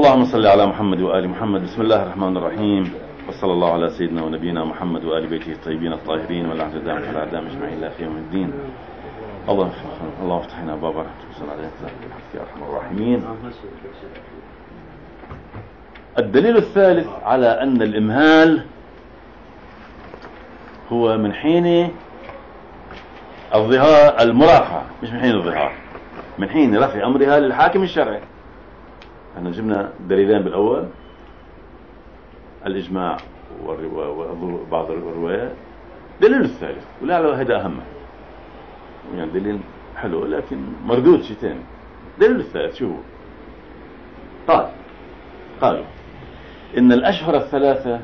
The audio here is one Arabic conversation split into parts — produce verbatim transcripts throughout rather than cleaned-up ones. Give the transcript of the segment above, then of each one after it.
اللهم صل على محمد وآل محمد. بسم الله الرحمن الرحيم، وصلى الله على سيدنا ونبينا محمد وآل بيته الطيبين الطاهرين والعهد الدائم على الأعداء أجمعين إلى يوم الدين. الله الله افتح لنا باب رحمتك وصل عليك يا أرحم الراحمين. الدليل الثالث على أن الإمهال هو من حين الظهار المرافعة، مش من حين الظهار، من حين رفع أمرها للحاكم الشرعي. احنا جبنا دليلين بالأول، الإجماع وبعض الروايات. دليل الثالث ولعل هذا أهم، يعني دليل حلو لكن مردود شيء ثاني. دليل الثالث شو هو؟ قال قالوا إن الأشهر الثلاثة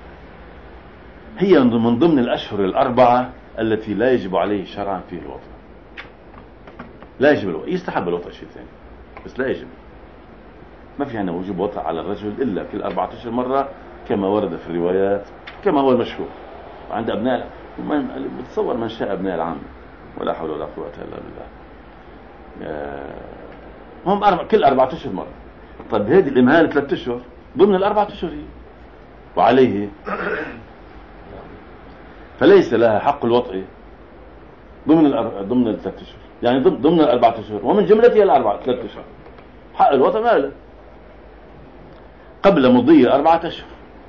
هي من ضمن الأشهر الأربعة التي لا يجب عليه شرعا فيه الوطء. لا يجب الوطء، يستحب الوطء شيء ثاني بس لا يجب. ما في عندنا وجوب وطء على الرجل إلا كل أربعة أشهر مرة كما ورد في الروايات، كما هو المشهور عند أبناء من بتصور من شاء أبناء العام، ولا حول ولا قوة إلا بالله. هم أربع كل أربعة أشهر مرة. طيب هذه الإمهال ثلاثة أشهر ضمن الأربعة أشهر هي، وعليه فليس لها حق الوطء ضمن الأر... ضمن الثلاث أشهر، يعني ضمن الأربعة أشهر ومن جملتها الأربعة ثلاث أشهر. حق الوطء ما له قبل مضي أربعة أشهر.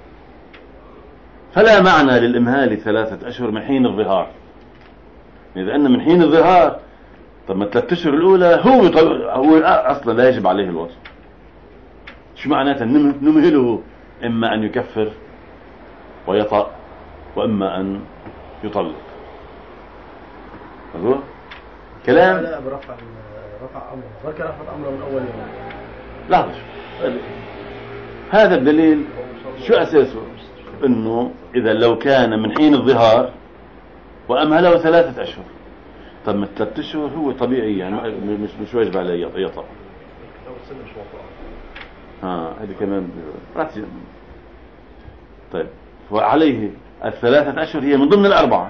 فلا معنى للإمهال ثلاثة أشهر من حين الظهار، إذا أن من حين الظهار. طب ما ثلاثة أشهر الأولى هو طب... هو أصلا لا يجب عليه الوطء. شو معناته نمهله؟ إما أن يكفر ويطأ، وإما أن يطلق. أقول كلام لا برفع رفع أمره، ذكر رفع أمره من أول يوم. لحظة، هذا الدليل شو أساسه؟ إنه إذا لو كان من حين الظهار وأمهله ثلاثة أشهر. طب من ثلاثة أشهر هو طبيعي، يعني مش مش واجب عليه يطأ. ها هذه كمان راتي. طيب وعليه الثلاثة أشهر هي من ضمن الأربعة،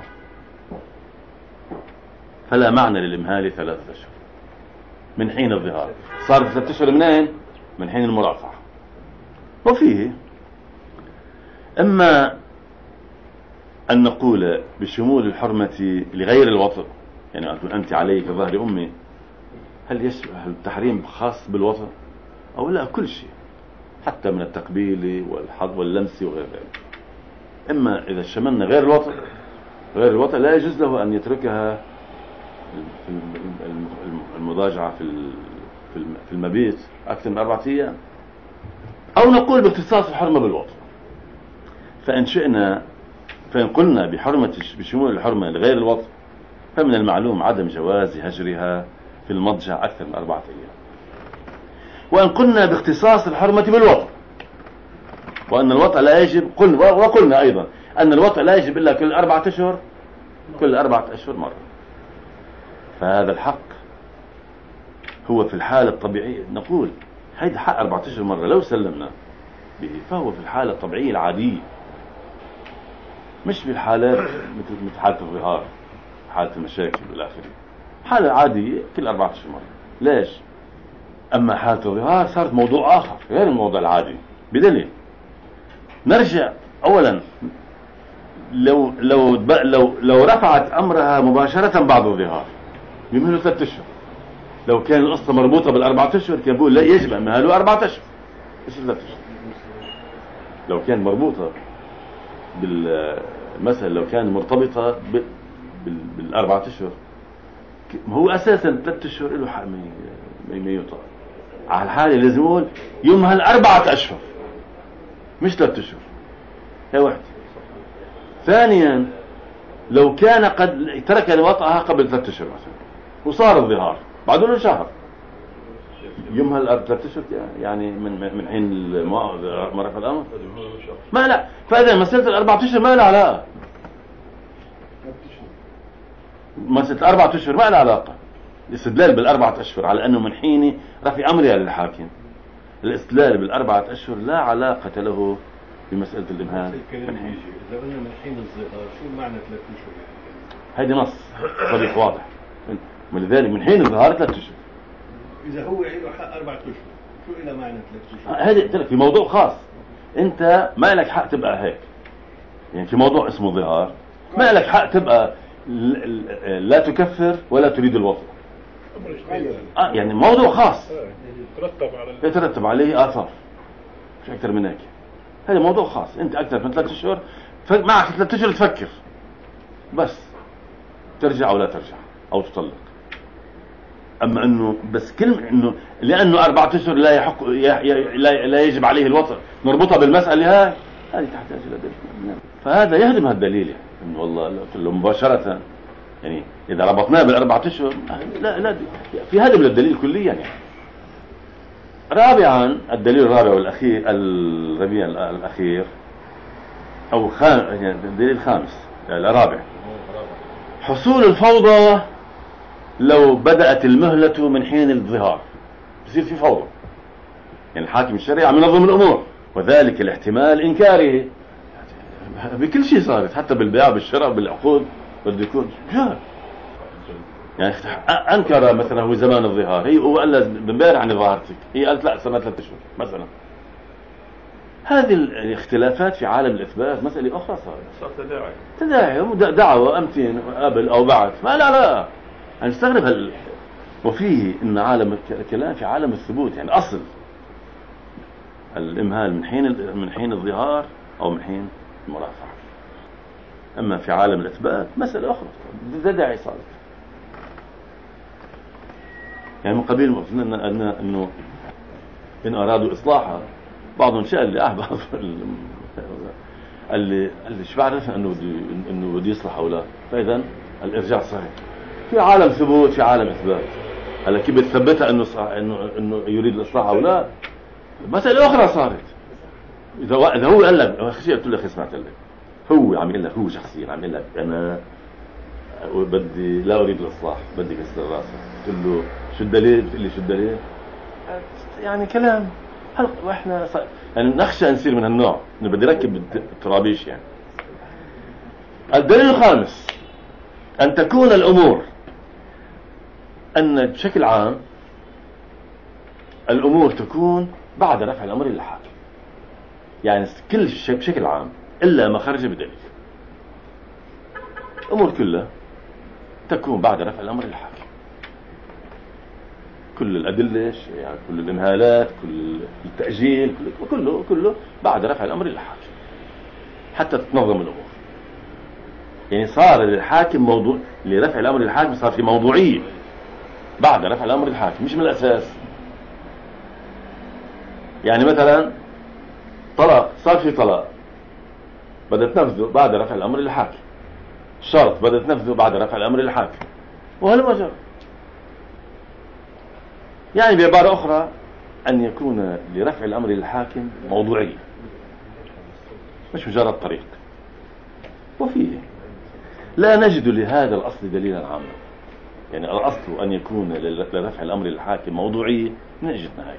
فلا معنى للإمهال ثلاثة أشهر من حين الظهار. صار ثلاثة أشهر منين؟ من حين المرافعة. وفيه إما أن نقول بشمول الحرمة لغير الوطء، يعني أن أنت عليك ظهر أمي، هل يشبه التحريم خاص بالوطء أو لا؟ كل شيء حتى من التقبيل والحض واللمس وغير ذلك. إما إذا شملنا غير الوطء، غير الوطء لا يجوز له أن يتركها في المضاجعة في المبيت أكثر من أربعة أيام، أو نقول باختصاص الحرمة بالوطء. فإن شئنا فإن قلنا بحرمة بشمول الحرمة لغير الوطء، فمن المعلوم عدم جواز هجرها في المضجع أكثر من أربعة أيام. وإن قلنا باختصاص الحرمة بالوطء، وأن الوطء لا يجب، قل وقلنا أيضا أن الوطء لا يجب إلا كل أربعة أشهر، كل أربعة أشهر مرة. فهذا الحق هو في الحالة الطبيعية، نقول هذا حق أربعة أشهر مرة لو سلمنا به، فهو في الحالة الطبيعية العادية، مش في الحالات مثل حالة الظهار، حالة المشاكل والآخرين. حالة عادية كل أربعة أشهر مرة. ليش؟ أما حالة الظهار صارت موضوع آخر غير الموضوع العادي. بدليل نرجع أولا، لو لو لو لو رفعت أمرها مباشرة بعد الظهار يمهله ثلاثة أشهر. لو كان القصة مربوطة بالأربعة أشهر كان بقول لا يجب أمهله أربعة أشهر، مش ثلاثة أشهر. لو كان مربوطة بالمثل، لو كان مرتبطة بالأربعة أشهر، هو أساسا ثلاثة أشهر له حق ما يطأ. على الحالة لازم يقول يمهل أربعة أشهر مش ثلاثة أشهر. هي واحدة. ثانيا لو كان قد ترك وطئها قبل ثلاثة أشهر مثلا وصار الظهار بعد له شهر، يمهل ثلاثة أشهر يعني من من حين ما رفع الأمر. ما لا، فإذا مسألة الأربعة أشهر ما لها علاقة. مسألة الأربعة أشهر ما لها علاقة. الاستدلال بالأربعة أشهر على أنه من حين رفع أمرها للحاكم، الاستدلال بالأربعة أشهر لا علاقة له بمسألة الإمهال. إذا قلنا من حين الظهار شو معنى ثلاثة أشهر؟ هذه نص صريح واضح، ولذلك من حين الظهار ثلاثة أشهر. إذا هو عنده حق أربعة أشهر شو إلى معنى ثلاث أشهر؟ هذا قلت لك في موضوع خاص، أنت ما لك حق تبقى هيك. يعني في موضوع اسمه ظهار ما لك حق تبقى لا تكفر ولا تريد الوطء. آه يعني موضوع خاص يترتب على يترتب عليه آثار، مش أكثر من هيك. هذا موضوع خاص، أنت أكثر من ثلاثة أشهر معك ثلاثة أشهر تفكر بس ترجع أو لا ترجع أو تطلق. أما أنه بس كلمة أنه لأنه أربعة أشهر لا يحق لا, لا يجب عليه الوطء نربطها بالمسألة هاي، هذه تحتاج إلى دليل. فهذا يهدم هالدليل يعني إنه والله له مباشرة يعني إذا ربطناه بالأربعة أشهر لا لا في هدم للدليل كليا يعني. رابعا الدليل الرابع والأخير الربيع الأخير أو خام يعني الدليل الخامس يعني الرابع، حصول الفوضى لو بدأت المهلة من حين الظهار، بصير في فوضى. يعني الحاكم الشرعي عم ينظم الأمور، وذلك الاحتمال إنكاره بكل شيء صارت، حتى بالبيع بالشراء بالعقود بده يكون جار. يعني أنكر مثلا هو زمان الظهار، هي هو قال لها امبارح عن ظهارتك، هي قالت لا سنة ثلاثة أشهر مثلا. هذه الاختلافات في عالم الإثبات مسألة أخرى صارت، صار تداعي تداعي دعوة أمتين قبل أو بعد، ما لا لا هنستغرب هال. وفيه إن عالم الكلام في عالم الثبوت، يعني أصل الإمهال من حين من حين الظهار أو من حين المرافعة. أما في عالم الإثبات مسألة أخرى تداعي صارت. يعني من قبيل أن أنه إن أرادوا إصلاحها بعضهم شاء اللي أحباب اللي اللي شو بعرف إنه بده إنه بده يصلح أو لا، فإذا الإرجاع صحيح. في عالم ثبوت في عالم إثبات. هلا كيف بتثبتها إنه إنه إنه يريد الإصلاح أو لا، مسألة أخرى صارت. إذا إذا هو قال لك أخي قلت له أخي سمعت لك هو عم يقول لك هو شخصيا عم يقول لك أنا بدي لا أريد الإصلاح بدي كسر راسه، قلت له شو الدليل؟ بتقول لي شو الدليل؟ يعني كلام هل واحنا ص... يعني نخشى نصير من هالنوع انه بدي ركب الترابيش. يعني الدليل الخامس ان تكون الامور ان بشكل عام الامور تكون بعد رفع الامر للحاكم، يعني كل شيء بشكل عام الا ما خرج بدليل، الامور كلها تكون بعد رفع الامر للحاكم. كل الأدلة يعني كل الإمهالات كل التأجيل كله كله بعد رفع الأمر للحاكم حتى تتنظم الأمور. يعني صار للحاكم موضوع لرفع الأمر للحاكم، صار في موضوعية بعد رفع الأمر للحاكم مش من الأساس. يعني مثلا طلاق، صار في طلاق بدأت تنفذه بعد رفع الأمر للحاكم، شرط بدأت تنفذه بعد رفع الأمر للحاكم، وهذا ما جرى. يعني بعبارة أخرى أن يكون لرفع الأمر للحاكم موضوعية مش مجرد طريق. وفيه لا نجد لهذا الأصل دليلا عاما، يعني الأصل أن يكون لرفع الأمر للحاكم موضوعية نجد نهاية.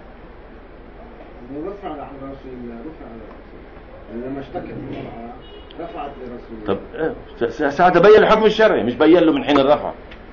رفع على رسول رفع على رسول لما اشتكت المرأة رفعت لرسول. طب ساعتها بين الحكم الشرعي مش بين له من حين الرفع.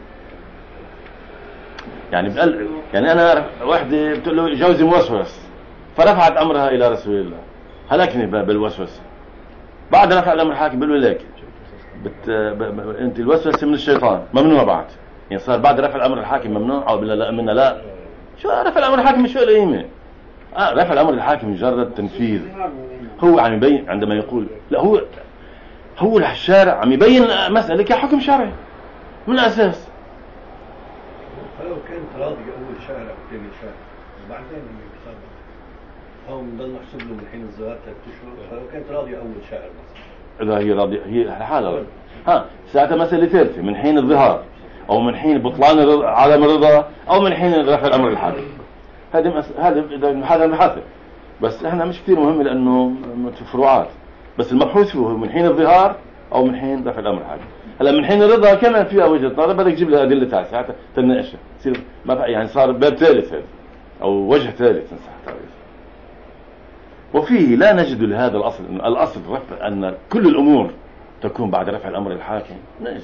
يعني بقل يعني أنا واحدة بتقول له جوزي موسوس فرفعت أمرها إلى رسول الله، هلكني بالوسوسة. بعد رفع الأمر الحاكم بيقول له لك بت... ب... ب... أنت الوسوسة من الشيطان ممنوع بعد. يعني صار بعد رفع الأمر الحاكم ممنوع أو بلا لا منا لا. شو رفع الأمر الحاكم شو القيمة؟ آه رفع الأمر الحاكم مجرد تنفيذ. هو عم يبين عندما يقول لا هو هو الشارع عم يبين مسألة كحكم شرعي من الأساس. فلو كنت راضي أول شهر أو ثاني شهر وبعدين يصاب هو بضل محسوب له من حين الزواج ثلاث أشهر، فلو كنت راضي أول شهر مثلا إذا هي راضية هي حالة ها ساعتها مسألة ثالثة من حين الظهار أو من حين بطلان الرضا عدم الرضا أو من حين رفع الأمر الحاكم. هذا مس... هذا هذا المحاسب بس احنا مش كثير مهم لأنه فروعات، بس المبحوث هو من حين الظهار أو من حين رفع الأمر الحاكم. هلا من حين الرضا كمان فيها وجهة نظر بدك تجيب لها أدلة تاع ساعتها تناقشها تصير ما يعني صار باب ثالث هذا أو وجه ثالث نصح. وفيه لا نجد لهذا الأصل أن الأصل رفع أن كل الأمور تكون بعد رفع الأمر للحاكم نجد.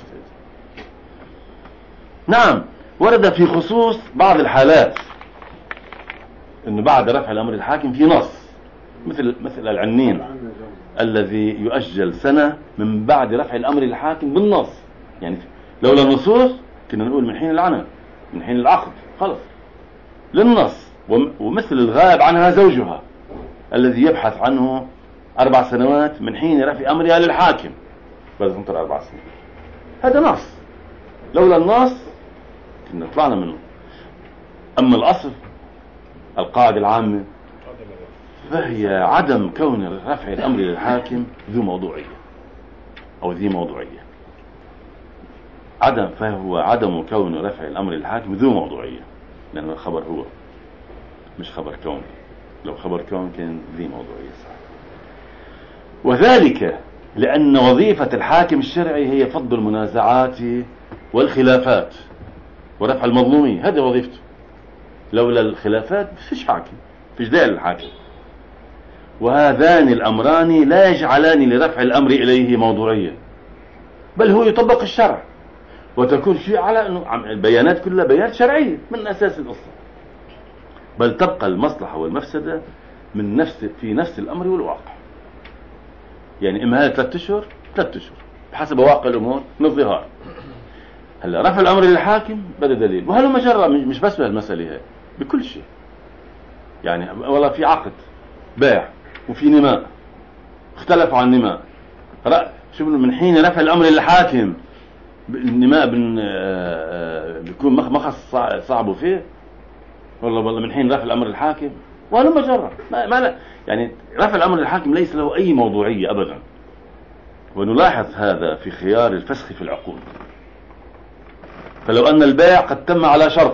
نعم ورد في خصوص بعض الحالات انه بعد رفع الامر الحاكم في نص، مثل مثل العنين الذي يؤجل سنة من بعد رفع الامر الحاكم بالنص. يعني لولا النصوص كنا نقول من حين العنى، من حين العقد، خلص للنص. ومثل الغائب عنها زوجها الذي يبحث عنه أربع سنوات من حين رفع أمرها للحاكم، بدها تنطر أربع سنين، هذا نص. لولا النص كنا طلعنا منه. أما الأصل القاعدة العامة فهي عدم كون رفع الأمر للحاكم ذو موضوعية أو ذي موضوعية. عدم فهو عدم كون رفع الأمر للحاكم ذو موضوعية، لأن الخبر هو مش خبر كون. لو خبر كون كان ذي موضوعية صح. وذلك لأن وظيفة الحاكم الشرعي هي فض المنازعات والخلافات ورفع المظلومية، هذه وظيفته. لولا الخلافات فيش حاكم، فيش داعي للحاكم. وهذان الأمران لا يجعلان لرفع الأمر إليه موضوعية، بل هو يطبق الشرع، وتكون شيء على أنه البيانات كلها بيانات شرعية من أساس القصة، بل تبقى المصلحة والمفسدة من نفس في نفس الأمر والواقع. يعني إما هذا ثلاثة أشهر ثلاثة أشهر بحسب واقع الأمور من الظهار. هلا رفع الأمر للحاكم بده دليل، وهذا مجرد مش بس بهالمسألة هاي، بكل شيء. يعني والله في عقد بيع وفي نماء، اختلفوا عن النماء، شو من حين رفع الأمر للحاكم النماء بيكون مخص صعبوا فيه، والله والله من حين رفع الأمر للحاكم، وهذا مجرد ما, ما يعني رفع الأمر للحاكم ليس له أي موضوعية أبدا. ونلاحظ هذا في خيار الفسخ في العقود. فلو أن البيع قد تم على شرط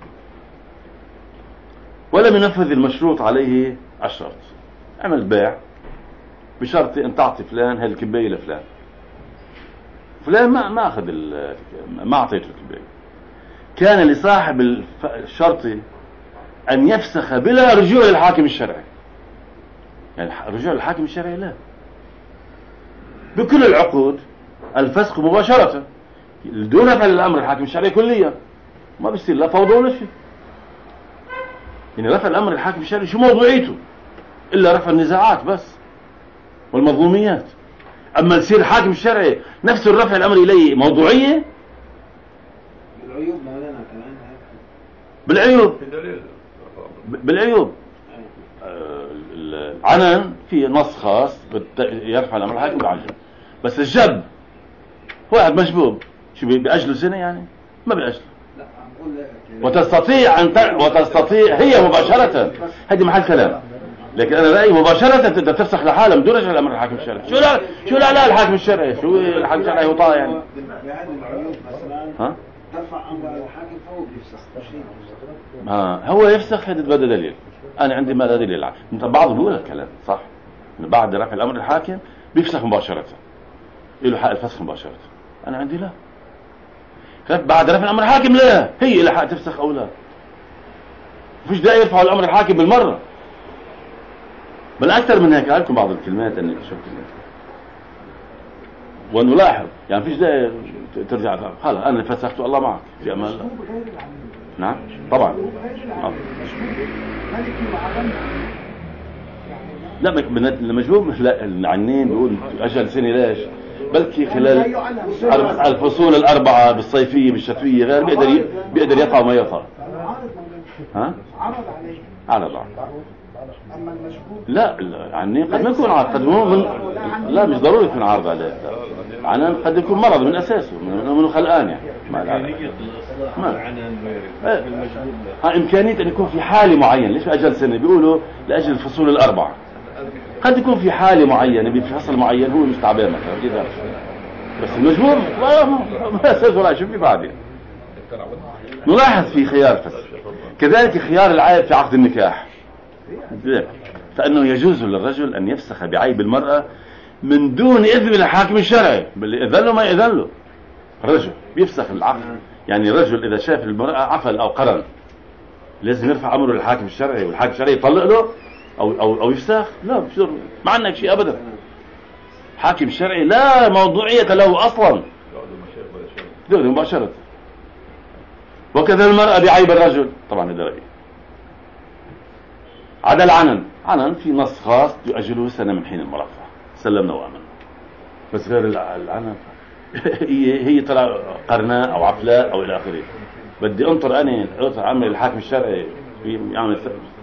ولم ينفذ المشروط عليه الشرط، عمل بيع بشرط أن تعطي فلان هذه الكباية لفلان، فلان ما ما أخذ ما أعطيته الكباية، كان لصاحب الشرط أن يفسخ بلا رجوع للحاكم الشرعي. يعني رجوع للحاكم الشرعي لا، بكل العقود الفسخ مباشرة دون فعل الأمر الحاكم الشرعي كليا، ما بيصير لا فوضى ولا شيء. يعني رفع الأمر الحاكم الشرعي شو موضوعيته إلا رفع النزاعات بس والمظلوميات. أما يصير الحاكم الشرعي نفسه الرفع الأمر إليه موضوعية بالعيوب مولانا كمان، بالعيوب بالعيوب العنان في نص خاص يرفع الأمر الحاكم بعجل، بس الجب واحد مجبوب شو بأجله سنة يعني ما بأجله. وتستطيع أن ت... وتستطيع هي مباشرة، هذه محل كلام، لكن أنا رأيي مباشرة تقدر تفسخ لحالها بدون رجع الأمر الحاكم الشرعي. شو لا شو لا لا الحاكم الشرعي شو الحاكم الشرعي هو طاعة يعني. ها؟ ترفع أمر الحاكم فهو بيفسخ. ها هو يفسخ، هذا بده دليل. أنا عندي ما دليل. أنت بعض بيقول الكلام صح، بعد رفع الأمر الحاكم بيفسخ مباشرة، له حق الفسخ مباشرة. أنا عندي لا، بعد رفع الأمر الحاكم لا، هي لها حق تفسخ أو لا، فيش داعي يرفعوا الأمر الحاكم بالمرة. بل أكثر من هيك لكم بعض الكلمات أني شفت ونلاحظ يعني فيش داعي ترجع خلاص أنا فسخت الله معك في أمان الله. نعم طبعا آه. لا المجبوب لا العنين بيقول أجل سنة ليش، بلكي خلال الفصول الأربعة بالصيفية بالشتوية غير بيقدر بيقدر يقع ما يقع. ها؟ عرض عليه عرض عليه. أما المشبوب لا العنين قد ما يكون عرض، قد من لا مش ضروري يكون عرض عليه. عنان قد يكون مرض من أساسه منه خلقان يعني. ما ما ها إمكانية أن يكون في حالة معينة. ليش أجل سنة بيقولوا لأجل الفصول الأربعة، قد يكون في حالة معينة بفصل معين هو مش تعبان مثلا كده، بس المجبور ما أساسه لا شوف في بعدين. نلاحظ في خيار فسخ كذلك خيار العائب في عقد النكاح، فإنه يجوز للرجل أن يفسخ بعيب المرأة من دون إذن الحاكم الشرعي، بل إذن له ما يأذن له. الرجل بيفسخ العقد، يعني الرجل إذا شاف المرأة عفل أو قرن لازم يرفع أمره للحاكم الشرعي، والحاكم الشرعي يطلق له أو أو أو يفسخ. لا مش ما عندك شيء أبدا. حاكم شرعي لا موضوعية له أصلا، دون مباشرة. وكذا المرأة بعيب الرجل، طبعا هذا رأيي. عدا العنن، عنن في نص خاص يؤجله سنة من حين المرافعة، سلمنا وأمنا. بس غير العنن هي هي طلع قرناء أو عفلاء أو إلى آخره. بدي أنطر أنا أنطر عمل الحاكم الشرعي يعمل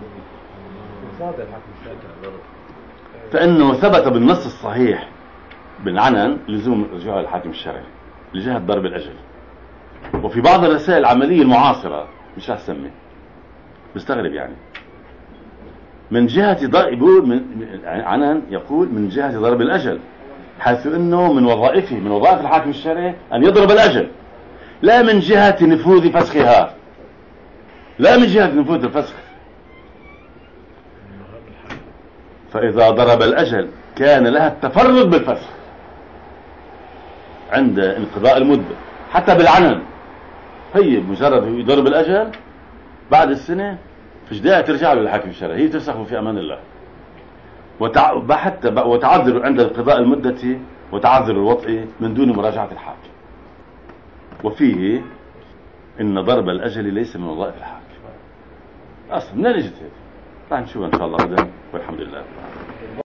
فإنه ثبت بالنص الصحيح بالعنن لزوم رجوع الحاكم الشرعي لجهة ضرب الأجل. وفي بعض الرسائل العملية المعاصرة مش رح سمي بستغرب يعني من جهة ضرب من عنن يقول من جهة ضرب الأجل، حيث انه من وظائفه من وظائف الحاكم الشرعي ان يضرب الأجل، لا من جهة نفوذ فسخها، لا من جهة نفوذ الفسخ. فإذا ضرب الأجل كان لها التفرد بالفسخ عند انقضاء المدة. حتى بالعنن هي مجرد يضرب الأجل بعد السنة فيش داعي ترجع له للحاكم الشرعي، هي ترسخ في أمان الله. وتع... حتى وتعذر عند انقضاء المدة وتعذر الوطء من دون مراجعة الحاكم. وفيه إن ضرب الأجل ليس من وظائف الحاكم أصلا. من أين جت هذه؟ راح نشوفها إن شاء الله غدا والحمد لله.